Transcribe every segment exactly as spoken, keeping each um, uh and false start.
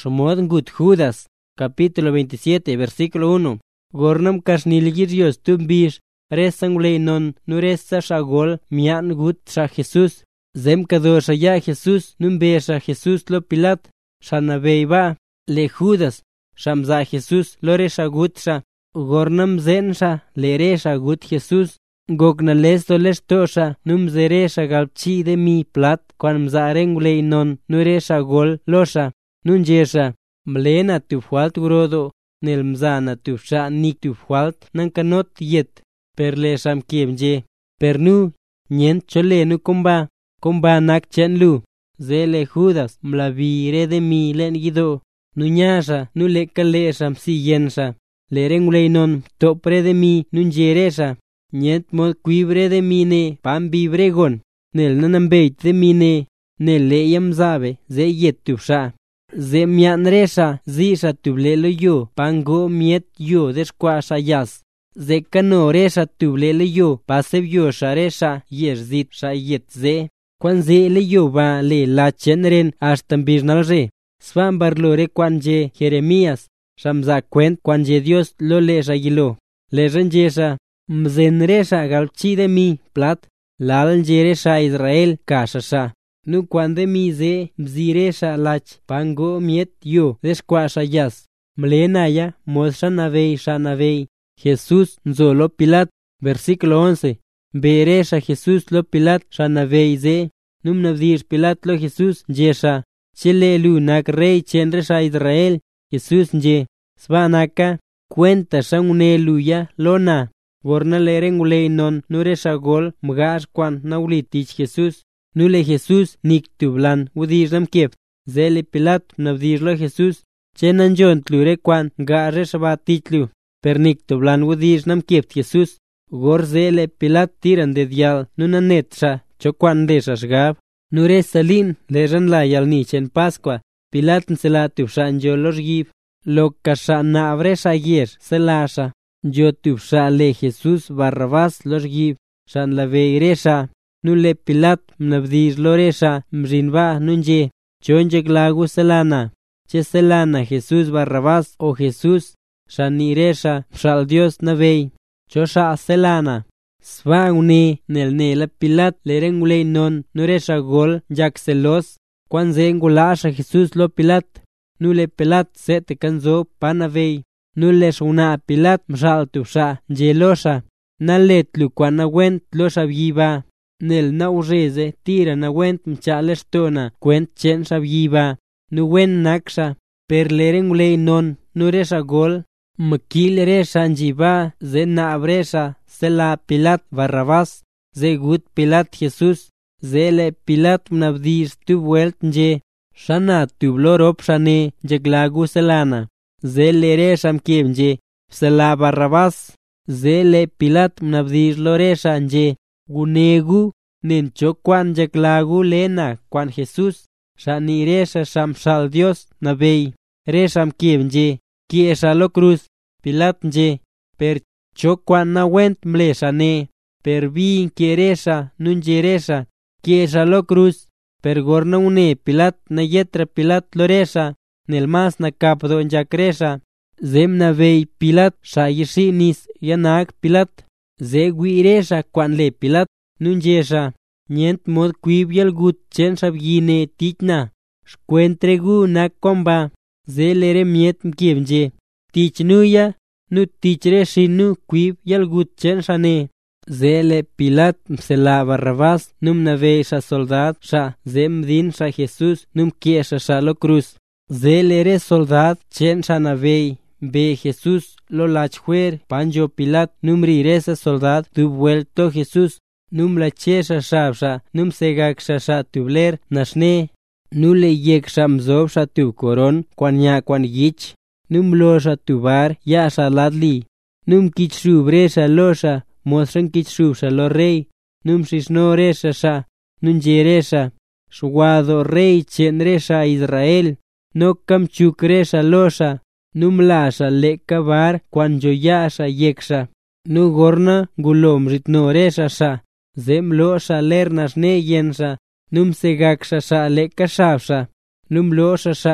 Shmod ngut Judas, capítulo veintisiete, versículo uno. Gornam kashnilgirios tumbish, resangulei non, nuresa shagol, mian gut sha Jesús. Zem kadosha ya Jesús, numbesha Jesús lo Pilat, shanabeiba, le Judas, shamza Jesús, loresha gutsha, gornam zensha, leresha gut Jesús. Gognales dolestosha, num zeresha galpchi de mi plat, quan mzarengulei non, nuresha gol, losha, nunjesha, mlena tu fualt grodo, nel mzana tu sha nik tu fualt, nankanot yet, per le sham kiemje, per nu, nient chole nu comba, comba nak chen lu, zele Judas, mlavire de mi len gido, nunyasha, nu le kalesham si yensha, le rengulei non, topre de mi, nunjeresha. Niet mod quibre de mine, pan vibregon, nel nanambeit de mine, nel leyam zabe, ze yet tupsha. Ze mianresha, zisha tublelo yo, pango miet yo desquasha yas. Ze canoresha tublelo yo, paseb yo sharesha, yerzit sha yet ze. Quan ze le yo va le la chenren, ashtam bisnalre. Svan barlore quan je Jeremías, shamza cuent quan je Dios lo le shagilo. Le renjesha. Mzenresha galchi de mi plat, lal jeresha Israel kashasha. Nu cuande mi ze mziresha lach, pango miet yo desquasha yas. Mlenaya mosha navei shanavei. Jesús nzolo Pilat, versículo once. Veresha Jesús lo Pilat shanavei ze. Num navdir Pilat lo Jesús jesha. Chile lu nak rey chenresha Israel. Jesús nje. Svanaka, cuenta shanguneluya lona. Gorna lerengulei non nuresha gol mgash quan naulitich Jesús. Nule Jesús nik tublan udisram kiep. Zele Pilat navdirlo Jesús. Chenan jon tlure quan gare shabatitlu. Per nik tublan udisram kiep Jesús. Gor zele Pilat tiran de dial nunanetsha choquan deshashgab. Nure salin leran la yalnichen Pascua. Pilat nsela tubshan yo los gib. Lo kasha nabresha yer selasha. Yo tupsha le Jesús Barrabás los gib, shan la veiresha, nule Pilat mnabdir loresha, mrinba nunje, chonjek lagu selana, che selana Jesús Barrabás o Jesús, shan iresha, shal Dios navei, chosha selana. Sva une nel nela Pilat lerengulei non, nuresha gol, jak selos, quan zengulasha Jesús lo Pilat, nule Pilat sete kanzo panavei. Nules una Pilat mshal tupsha, jelosha, naletlu quan awent losha viva, nel naureze tira nawent mchales tona, cuent chen shaviva, nuwen naksha, per lerengulei non, nuresha gol, mkil resha njiva, ze nabresha, sela Pilat Barrabás, ze gut Pilat Jesús, zele Pilat mnabdir tu vuelt nje, shana tublorop shane, jeglagu selana. Zele resham kiemje, sela Barrabás, zele Pilat mnabdir loresha nje, gunegu, nencho quan jeklagu lena, quan Jesús, shani resha shamshal Dios nabei, resham kiemje, kiesha lo cruz, Pilat nje, per cho quan nawent mleshane, per vi kieresha, nunjeresha, kiesha lo cruz, per gorna une Pilat na yetra Pilat loresha, nel mas na capdo en jacresha, zem na vei Pilat shayishinis yanak Pilat, ze guiresha quan le Pilat nunjesha, nient mod quibial gut chen shabgine tichna, shquentregu na comba, ze lere miet mkiemje, tichnuya, nu tichre shinu quib yal gut chen shane, zele Pilat msela Barrabás num na vei sha soldad sha, zem din sha Jesús num kiesha sha lo cruz. Zelere soldad chen shanavei, be Jesús lo lachjuer, panjo Pilat numri resa soldad tu vuelto Jesús, num la chesha shabsha, num segak shasha tubler nashne, nule yek shamzov sha tu koron, quan ya quan yich, num losha tubar ya shaladli, num kichrubre sha losha, mostran kichru sha lo rey, num shisnore sha, num jeresha, shwado rey chenresha Israel, no kam chukresha losha, num lasha le kabar quan joyasha yeksha, nu gorna gulom ritnoresha sha, zem losha lernas ne yensha, num segaksha sha le kashavsha, num losha sha,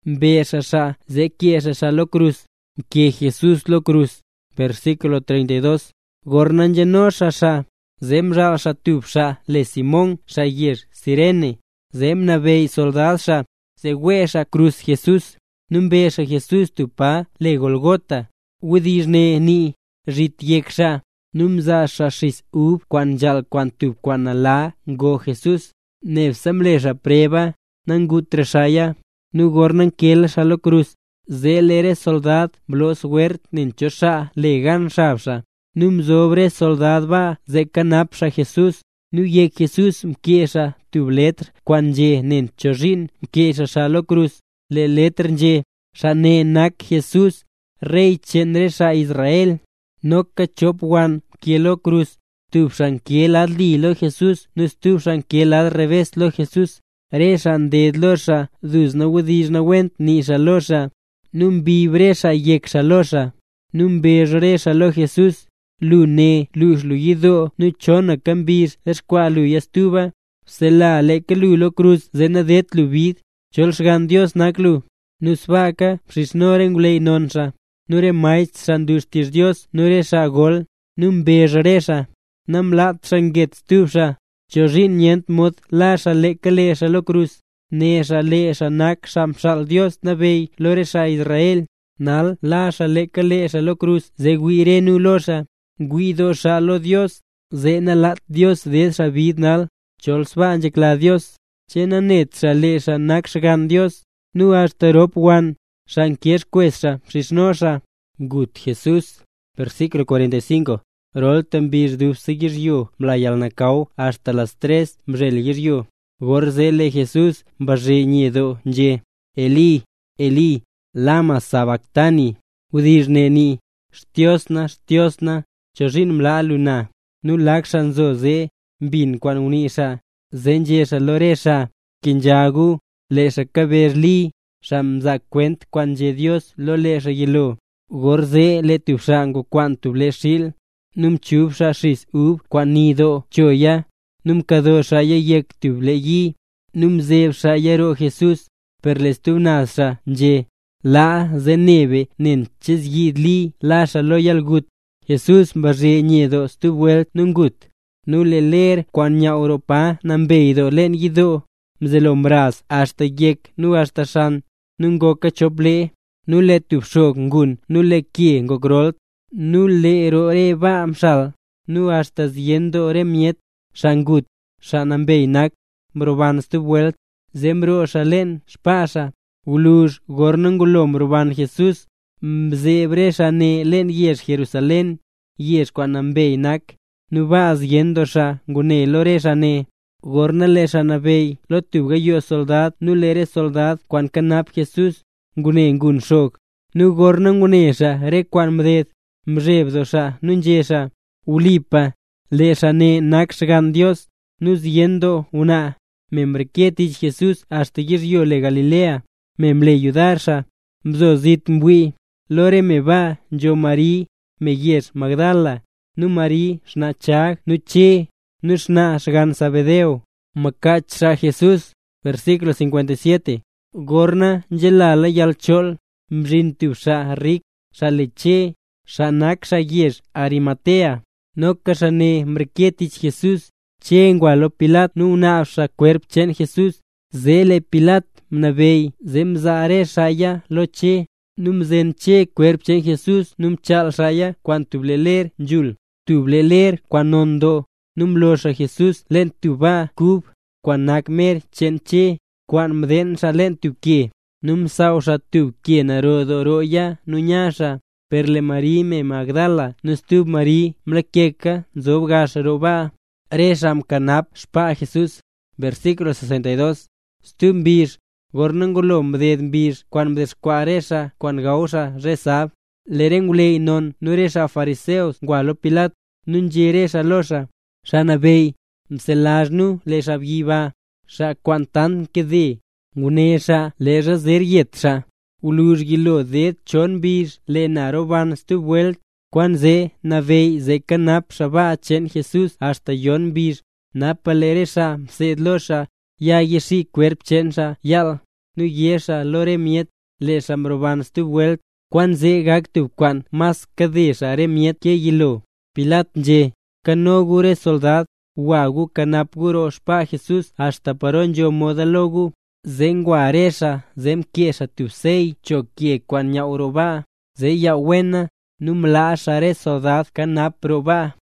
Besha sha, ze kiesha sha lo cruz, que Jesús lo cruz. Versículo treinta y dos. Gornan lleno sha sha, zem ral sha tub sha, le Simón sha yir, Sirene, zem navei soldad sha, ze we sha cruz Jesús, num besha Jesús tu pa, le Golgota, udishne ni, rit yek sha, num za sha shis ub, quan jal quan tub quan ala, go Jesús, nev samle sha preba, nangutre shaya, nu gornan kel sha lo cruz, ze lere soldad, blos wert nincho sha, le gan sha. Num sobre soldad va, ze canap sha Jesús, nu yek Jesús mkiesha tu letr, quan je nen chojin, mkiesha sha lo cruz, le letr je, sha ne nak Jesús, rey chenre sha Israel, no kachop wan, kielo cruz, tub shan kielad li lo Jesús, nus tub shan kielad revés lo Jesús, re shan ded lo sha, dus na wudish na went ni sha lo sha, num bibre sha yek sha lo sha, num bejre sha lo Jesús, lu ne, luz luyido, nu chona cambir, esqua lu yastuba, se la le que lu lo cruz, zenadet lu vid, cholsgan Dios naklu, nus vaca, prisnoren glei nonsa, nure maist sandustis Dios, nure sa gol, num bejaresa, nam lat sanget stufsa, chojin nient mod la sa le que le sa lo cruz, ne sa le sa nak samsal Dios nabei, lore sa Israel, nal la sa le que le sa lo cruz, zeguirenu losa, guido sha lo Dios, zena lat Dios de sa vid nal, chols vanjek la Dios, chena net sa le sa nak shagan Dios, nu hasta rop wan, shan kies cuesa, shisnosha, gut Jesús. Versículo cuarenta y cinco. Rol tambir du sigir yo, mlayal nakau, hasta las tres, mreligir yo. Gorzele Jesús, baje niedo, je. Eli, Eli, lama sabactani, udirne ni, stiosna, stiosna, chojin mla luna, nu lakshan zo ze, bin quan unisha, zenjesha loresha, kinjagu, lesha kaberli, shamza kwent quan je Dios lo lesha yelo, gorze le tufshango quan tu leshil, num chubsha shis ub quan nido choya, num kado shaya yek tu leyi, num zeb shaya ro Jesús, per les tu nasha, je, la zenebe nen ches yidli, la shaloyal gut, Jesús barre niedo stu vuelt nun gut, nu le ler quan nya Europa nambeido len yido, mzelombras hasta yek nu hasta shan, nun go kachople, nu le tupshok ngun, nu le kie ngogrolt, nu le ro re va amshal, nu hasta ziendo re miet, shangut, shanambei nak, mroban stu vuelt, zembro shalen, spasha, ulush gornangulom roban Jesús, mzebre shane len yesh Jerusalén, yesh kwanambei nak, nu vas yendo sha, gune lore shane, gornale shanabei, lo tuga yo soldad, nu lere soldad, kwan kanap Jesús, gune ngun shok, nu gornan gune sha, re kwan mdet, mrebdo sha, nun jesha, ulipa, le shane nak shagan Dios, nu yendo una, memreketich Jesús hasta yo le Galilea, memle ayudarsha, mzozit mbui, lore me va, yo Mari, me yes Magdala, nu Mari, shna chag, nu che, nu shna shagan Sabedeo, makach sha Jesús. Versículo cincuenta y siete. Gorna yelala yalchol, mrintu sha rik, sha leche, sha nak sha yes Arimatea, no kashane mreketich Jesús, chengwa lo Pilat nu na sha cuerp chen Jesús, zele Pilat mnabei, zemzare shaya lo che, num zen che cuerp chen Jesús, num chal shaya, quan tubleler jul, tubleler quan ondo, num losha Jesús len tuba kub, quan nakmer chen che, quan mden sha len tubke, num sao sha tubke narodo roya, nunyasha, perle Mari me Magdala, nustub Mari mlekeka, zobgasha roba, resham kanap shpa Jesús. Versículo sesenta y dos. Stum bir, gornangulo mded bir, quan mdesquaresha, quan gausha resab, lerengulei non, nuresha fariseos, gualo Pilat, nun jeresha losha, shanabei, mselajnu lesha viva, sha quantan kede, ngunesha lesha zerietsha, ulush gilo det chon bir, le naroban stu vuelt, quan ze navei ze kanap shaba chen Jesús hasta yon bir, napaleresha msedlosha, ya yeshi cuerp chensha yal, nu yesha lore miet, le shamroban stu welt, kwan ze gak tu kwan mas kadisha re miet ke yilo. Pilat je, kano gure soldad, wagu kanap guro shpa Jesus hasta paron yo modalogu, zen guaresha, zem kiesha tu sei, chokie kwan ya uroba, ze ya wena, numla share soldad kanap roba.